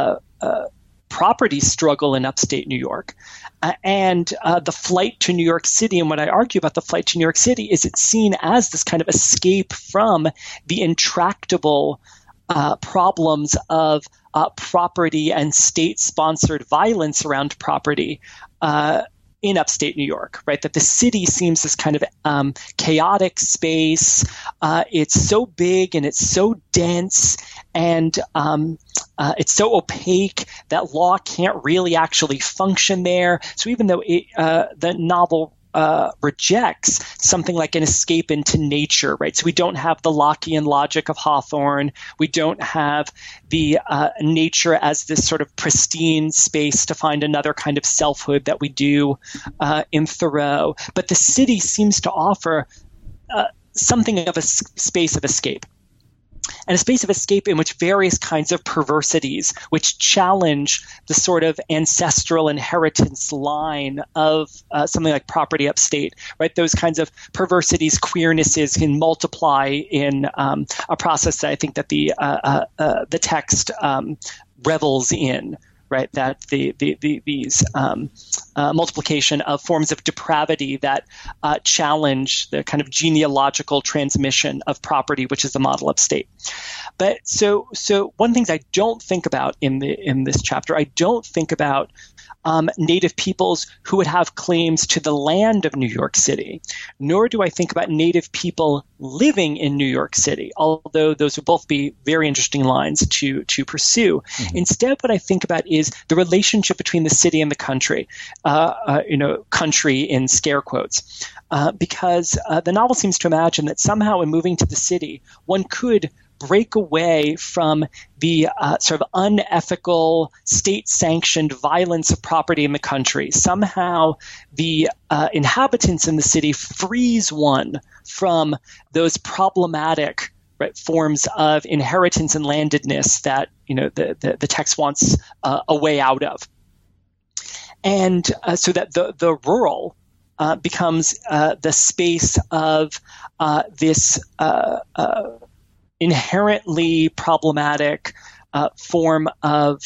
property struggle in upstate New York and the flight to New York City. And what I argue about the flight to New York City is it's seen as this kind of escape from the intractable problems of property and state-sponsored violence around property in upstate New York, right? That the city seems this kind of chaotic space. It's so big and it's so dense and it's so opaque that law can't really actually function there. So even though the novel rejects something like an escape into nature, right? So we don't have the Lockean logic of Hawthorne. We don't have the nature as this sort of pristine space to find another kind of selfhood that we do in Thoreau. But the city seems to offer something of a space of escape. And a space of escape in which various kinds of perversities, which challenge the sort of ancestral inheritance line of something like property upstate, right? Those kinds of perversities, queernesses can multiply in a process that I think that the text revels in. Right, that these multiplication of forms of depravity that challenge the kind of genealogical transmission of property, which is the model of state. But so one of the things I don't think about in this chapter, I don't think about Native peoples who would have claims to the land of New York City, nor do I think about Native people living in New York City, although those would both be very interesting lines to pursue. Mm-hmm. Instead, what I think about is the relationship between the city and the country, country in scare quotes, because the novel seems to imagine that somehow in moving to the city, one could break away from the sort of unethical, state-sanctioned violence of property in the country. Somehow the inhabitants in the city frees one from those problematic forms of inheritance and landedness that the text wants a way out of. And so that the rural becomes the space of this inherently problematic form of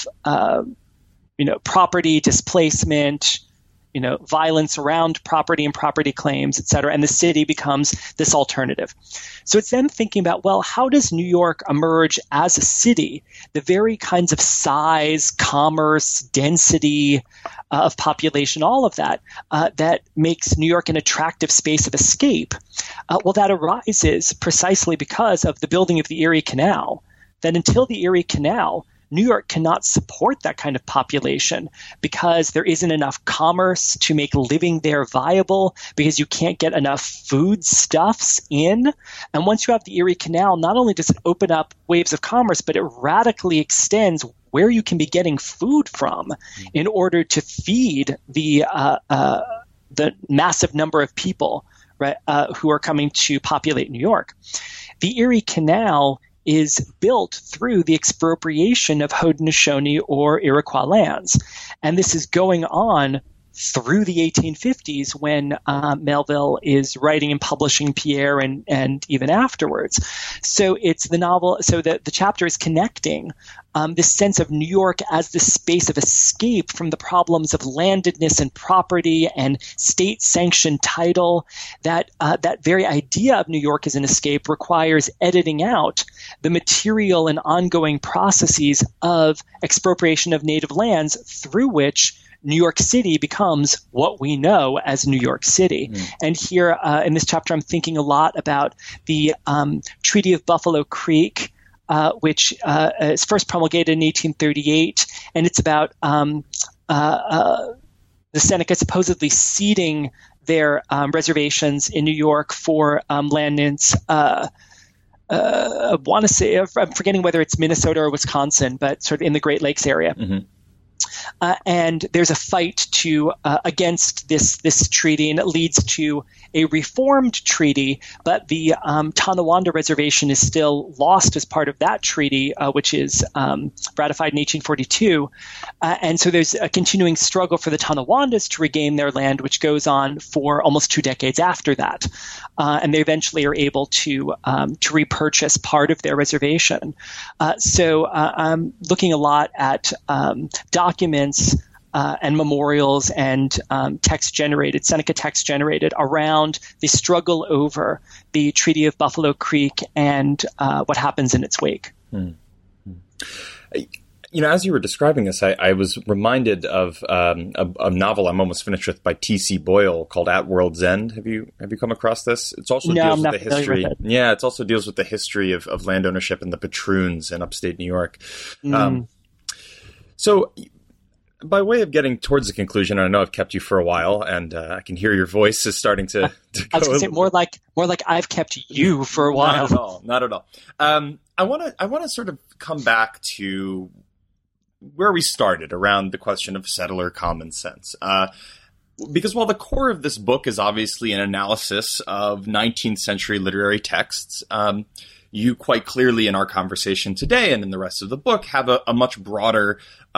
property displacement, violence around property and property claims, et cetera, and the city becomes this alternative. So it's then thinking about, well, how does New York emerge as a city? The very kinds of size, commerce, density of population, all of that, that makes New York an attractive space of escape. Well, that arises precisely because of the building of the Erie Canal. That until the Erie Canal, New York cannot support that kind of population because there isn't enough commerce to make living there viable, because you can't get enough foodstuffs in. And once you have the Erie Canal, not only does it open up waves of commerce, but it radically extends where you can be getting food from in order to feed the massive number of people, right, who are coming to populate New York. The Erie Canal is built through the expropriation of Haudenosaunee or Iroquois lands. And this is going on through the 1850s when Melville is writing and publishing Pierre and even afterwards. So it's the novel, so the chapter is connecting this sense of New York as this space of escape from the problems of landedness and property and state-sanctioned title. That very idea of New York as an escape requires editing out the material and ongoing processes of expropriation of native lands through which New York City becomes what we know as New York City. And here in this chapter, I'm thinking a lot about the Treaty of Buffalo Creek, which is first promulgated in 1838, and it's about the Seneca supposedly ceding their reservations in New York for land. I want to say, I'm forgetting whether it's Minnesota or Wisconsin, but sort of in the Great Lakes area. Mm-hmm. And there's a fight against this treaty, and it leads to a reformed treaty. But the Tonawanda Reservation is still lost as part of that treaty, which is ratified in 1842. And so there's a continuing struggle for the Tonawandas to regain their land, which goes on for almost 2 decades after that. And they eventually are able to repurchase part of their reservation. So I'm looking a lot at documents and memorials and Seneca text generated around the struggle over the Treaty of Buffalo Creek and what happens in its wake. As you were describing this, I was reminded of a novel I'm almost finished with by T.C. Boyle called At World's End. Have you come across this? It also deals with the history. Yeah, it also deals with the history of land ownership and the patroons in upstate New York. So, by way of getting towards the conclusion, and I know I've kept you for a while, and I can hear your voice is starting to go. I was going to say more like I've kept you for a while. Not at all. I want to sort of come back to where we started around the question of settler common sense. Because while the core of this book is obviously an analysis of 19th century literary texts, you quite clearly in our conversation today and in the rest of the book have a much broader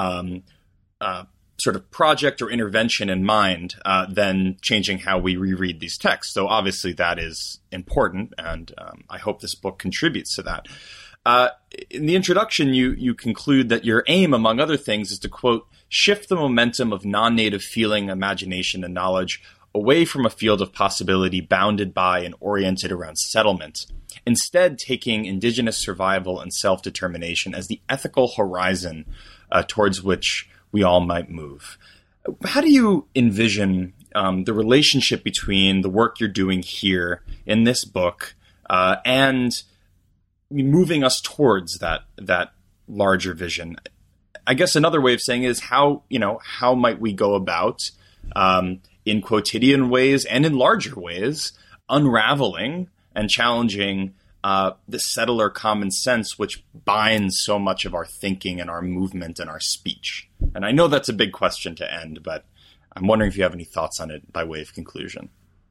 sort of project or intervention in mind than changing how we reread these texts. So obviously that is important, and I hope this book contributes to that. In the introduction, you conclude that your aim, among other things, is to, quote, shift the momentum of non-native feeling, imagination, and knowledge away from a field of possibility bounded by and oriented around settlement, instead taking indigenous survival and self-determination as the ethical horizon towards which we all might move. How do you envision the relationship between the work you're doing here in this book and moving us towards that larger vision? I guess another way of saying is how might we go about in quotidian ways and in larger ways unraveling and challenging the settler common sense, which binds so much of our thinking and our movement and our speech. And I know that's a big question to end, but I'm wondering if you have any thoughts on it by way of conclusion.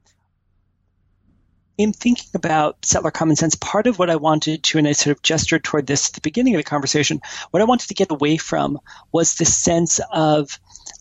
In thinking about settler common sense, part of what I wanted to, and I sort of gestured toward this at the beginning of the conversation, what I wanted to get away from was the sense of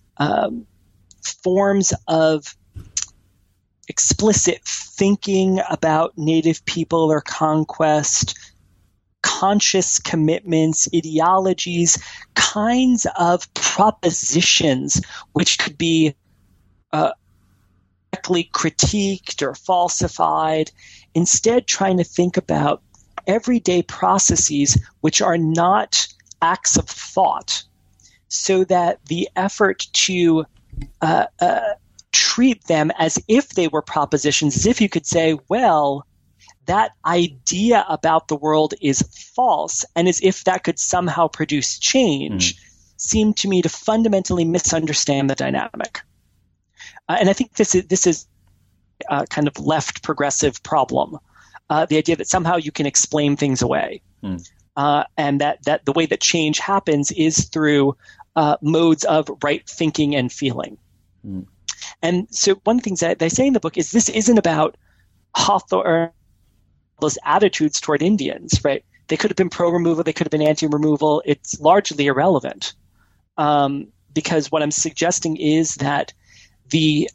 forms of explicit thinking about Native people or conquest, conscious commitments, ideologies, kinds of propositions which could be directly critiqued or falsified, instead trying to think about everyday processes which are not acts of thought, so that the effort to treat them as if they were propositions, as if you could say, well, that idea about the world is false, and as if that could somehow produce change, seemed to me to fundamentally misunderstand the dynamic. And I think this is a kind of left progressive problem, the idea that somehow you can explain things away, and that the way that change happens is through modes of right thinking and feeling. And so one of the things that they say in the book is this isn't about Hawthorne's attitudes toward Indians, right? They could have been pro-removal, they could have been anti-removal. It's largely irrelevant, because what I'm suggesting is that the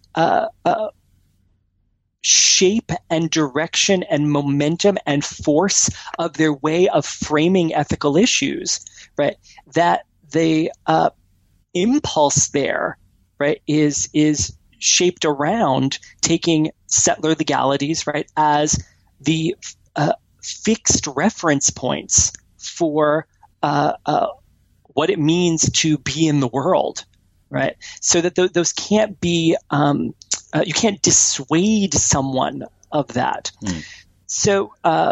shape and direction and momentum and force of their way of framing ethical issues, right, that the impulse there, right, is shaped around taking settler legalities, right, as the fixed reference points for what it means to be in the world, right? So that those can't be you can't dissuade someone of that. So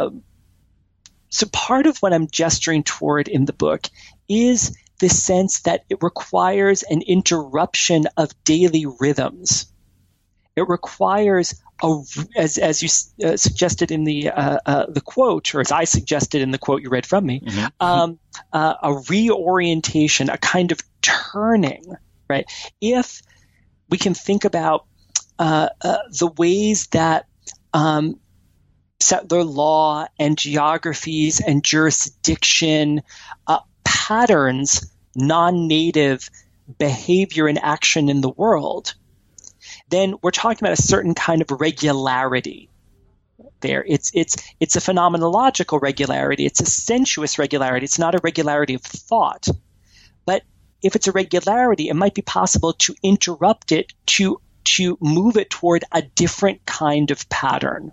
part of what I'm gesturing toward in the book is the sense that it requires an interruption of daily rhythms It requires, as you suggested in the quote, or as I suggested in the quote you read from me, a reorientation, a kind of turning, right? If we can think about the ways that settler law and geographies and jurisdiction patterns non-native behavior and action in the world, then we're talking about a certain kind of regularity there. It's a phenomenological regularity. It's a sensuous regularity. It's not a regularity of thought. But if it's a regularity, it might be possible to interrupt it, to move it toward a different kind of pattern.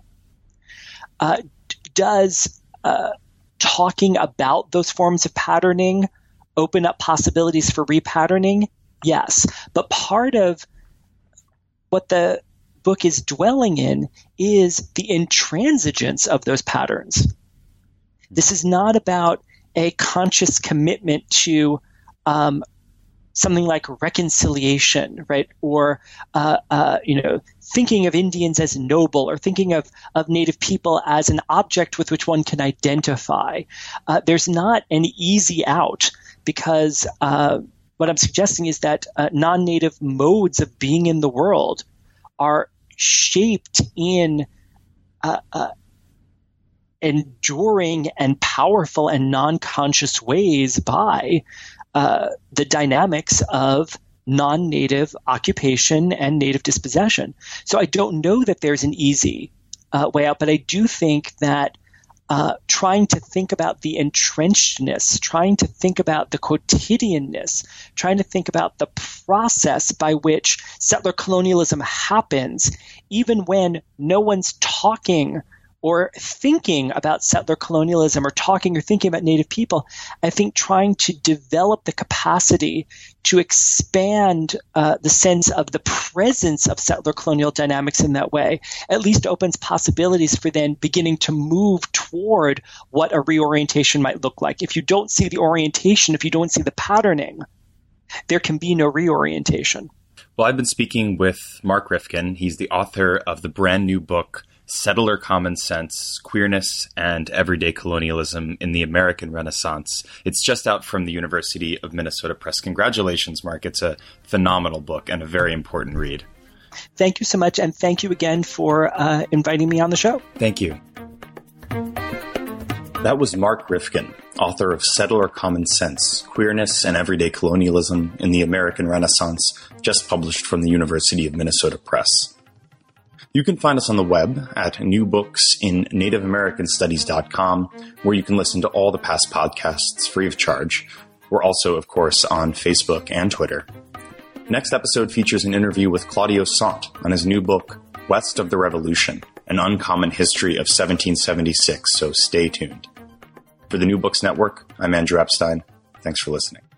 Does talking about those forms of patterning open up possibilities for repatterning? Yes. But part of what the book is dwelling in is the intransigence of those patterns. This is not about a conscious commitment to something like reconciliation, right? Or thinking of Indians as noble, or thinking of Native people as an object with which one can identify. There's not an easy out, because what I'm suggesting is that non-native modes of being in the world are shaped in enduring and powerful and non-conscious ways by the dynamics of non-native occupation and native dispossession. So I don't know that there's an easy way out, but I do think that trying to think about the entrenchedness, trying to think about the quotidianness, trying to think about the process by which settler colonialism happens, even when no one's talking or thinking about settler colonialism, or talking or thinking about Native people, I think trying to develop the capacity to expand the sense of the presence of settler colonial dynamics in that way at least opens possibilities for then beginning to move toward what a reorientation might look like. If you don't see the orientation, if you don't see the patterning, there can be no reorientation. Well, I've been speaking with Mark Rifkin. He's the author of the brand new book, Settler Common Sense, Queerness and Everyday Colonialism in the American Renaissance. It's just out from the University of Minnesota Press. Congratulations, Mark. It's a phenomenal book and a very important read. Thank you so much, and thank you again for inviting me on the show. Thank you. That was Mark Rifkin, author of Settler Common Sense, Queerness and Everyday Colonialism in the American Renaissance, just published from the University of Minnesota Press. You can find us on the web at newbooksinNativeAmericanStudies.com, where you can listen to all the past podcasts free of charge. We're also, of course, on Facebook and Twitter. Next episode features an interview with Claudio Sant on his new book, West of the Revolution, An Uncommon History of 1776, so stay tuned. For the New Books Network, I'm Andrew Epstein. Thanks for listening.